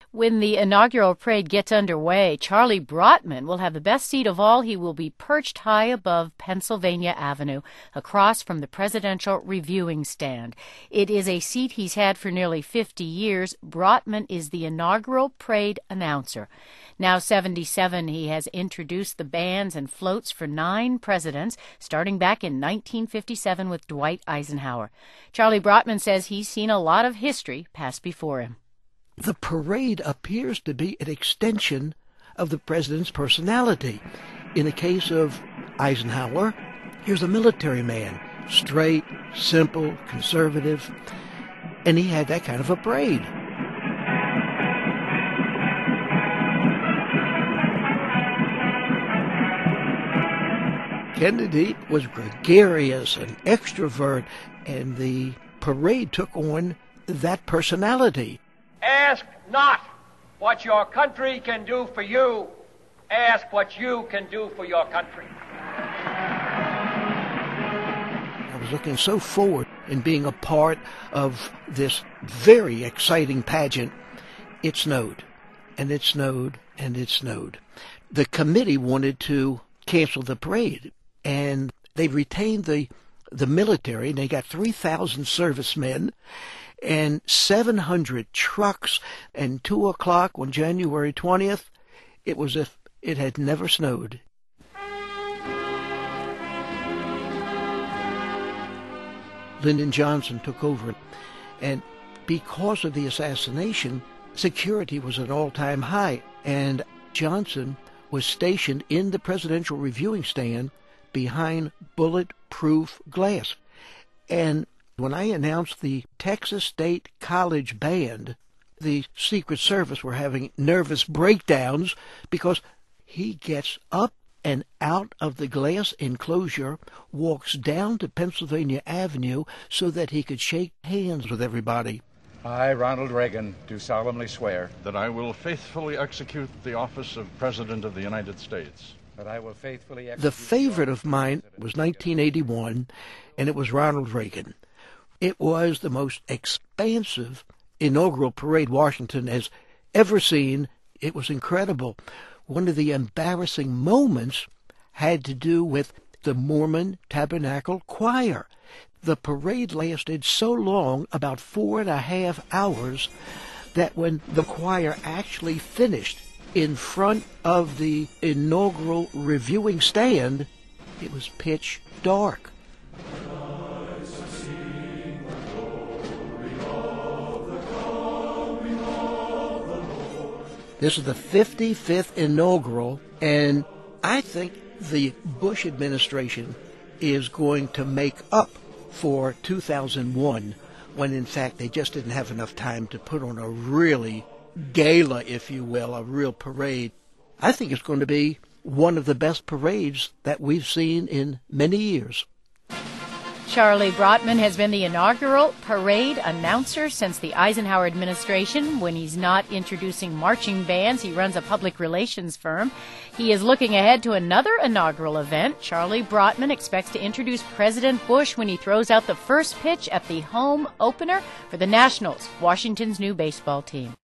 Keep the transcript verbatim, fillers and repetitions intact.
When the inaugural parade gets underway, Charlie Brottman will have the best seat of all. He will be perched high above Pennsylvania Avenue, across from the presidential reviewing stand. It is a seat he's had for nearly fifty years. Brottman is the inaugural parade announcer. Now seventy-seven, he has introduced the bands and floats for nine presidents, starting back in nineteen fifty-seven with Dwight Eisenhower. Charlie Brottman says he's seen a lot of history pass before him. The parade appears to be an extension of the president's personality. In the case of Eisenhower, here's a military man, straight, simple, conservative, and he had that kind of a parade. Kennedy was gregarious and extrovert, and the parade took on that personality. Ask not what your country can do for you. Ask what you can do for your country. I was looking so forward in being a part of this very exciting pageant. It snowed, and it snowed, and it snowed. The committee wanted to cancel the parade, and they retained the, the military, and they got three thousand servicemen and seven hundred trucks, and two o'clock on January twentieth, it was as if it had never snowed. Lyndon Johnson took over, and because of the assassination, security was at an all-time high, and Johnson was stationed in the presidential reviewing stand behind bulletproof glass. And when I announced the Texas State College Band, the Secret Service were having nervous breakdowns because he gets up and out of the glass enclosure, walks down to Pennsylvania Avenue so that he could shake hands with everybody. I, Ronald Reagan, do solemnly swear that I will faithfully execute the office of President of the United States. That I will faithfully execute the favorite of mine was nineteen eighty-one, and it was Ronald Reagan. It was the most expansive inaugural parade Washington has ever seen. It was incredible. One of the embarrassing moments had to do with the Mormon Tabernacle Choir. The parade lasted so long, about four and a half hours, that when the choir actually finished in front of the inaugural reviewing stand, it was pitch dark. This is the fifty-fifth inaugural, and I think the Bush administration is going to make up for two thousand one, when in fact they just didn't have enough time to put on a really gala, if you will, a real parade. I think it's going to be one of the best parades that we've seen in many years. Charlie Brottman has been the inaugural parade announcer since the Eisenhower administration. When he's not introducing marching bands, he runs a public relations firm. He is looking ahead to another inaugural event. Charlie Brottman expects to introduce President Bush when he throws out the first pitch at the home opener for the Nationals, Washington's new baseball team.